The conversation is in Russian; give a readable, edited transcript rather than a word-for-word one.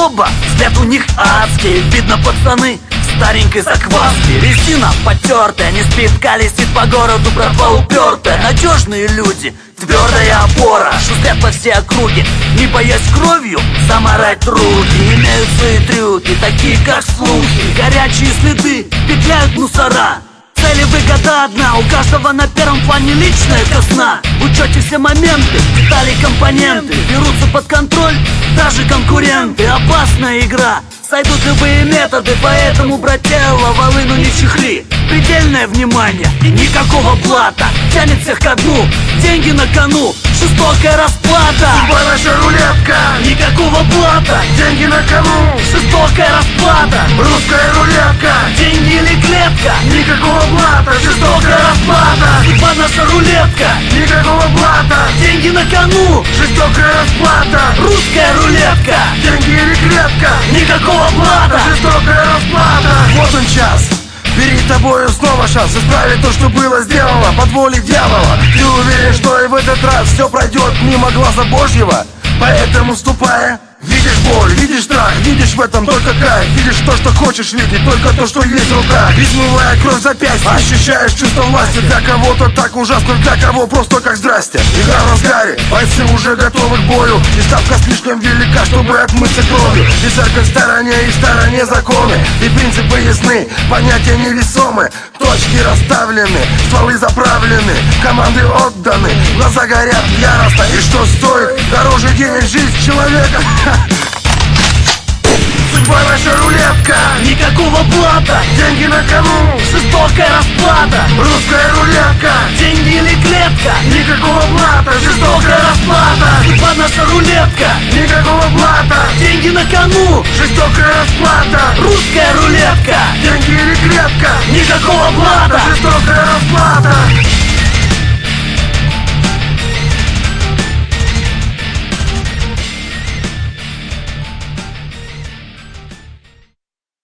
оба, взгляд у них адский. Видно, пацаны в старенькой закваске. Резина потертая, не спит, колесит по городу, братва упертая. Надежные люди, твердая опора, шустят по всей округе, не боясь кровью замарать руки. Имеют свои трюки, такие как слухи, горячие следы, петляют мусора. Цели выгода одна, у каждого на первом плане личная казна. В учете все моменты, детали, компоненты берутся под контроль даже конкуренты. Опасная игра, сойдут любые методы, поэтому, брателло, волыну не чехли. Предельное внимание, никакого блата, тянет всех ко дну, деньги на кону, жестокая расплата. Судьба наша рулетка, никакого блата, деньги на кону, жестокая расплата. русская рулетка, деньги или клетка, никакого блата, жестокая расплата. судьба наша рулетка, Никакого блата, деньги на кону, жестокая расплата. русская рулетка, Деньги или клетка, никакого блата. жестокая расплата. Вот он час, перед тобою снова шанс исправить то, что было сделано под волей дьявола. Ты уверен, что и в этот раз все пройдет мимо глаза Божьего? Поэтому ступая, видишь боль, видишь страх, видишь в этом только кайф. Видишь то, что хочешь видеть, только то, что есть в руках. Измывая кровь запястья, ощущаешь чувство власти. Для кого-то так ужасно, для кого просто как здрасте. Игра в разгаре, бойцы уже готовы к бою, и ставка слишком велика, чтобы отмыться кровью. И церковь в стороне, и в стороне законы, и принципы ясны, понятия невесомы. Точки расставлены, стволы заправлены, команды отданы, глаза горят яростно. И что стоит дороже денег жизнь человека? Судьба наша рулетка, Никакого блата, деньги на кону, жестокая расплата. русская рулетка, Деньги или клетка, никакого блата, жестокая расплата. судьба наша рулетка, Никакого блата, деньги на кону, жестокая расплата. русская рулетка, Деньги или клетка, никакого блата. жестокая расплата.